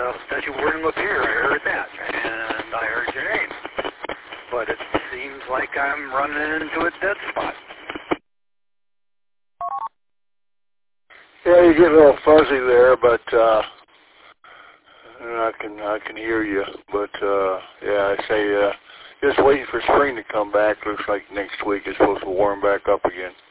statue warden was here. I heard that, and I heard your name. But it seems like I'm running into a dead spot. Yeah, you get a little fuzzy there, but I can hear you. But yeah, I say just waiting for spring to come back. Looks like next week it's supposed to warm back up again.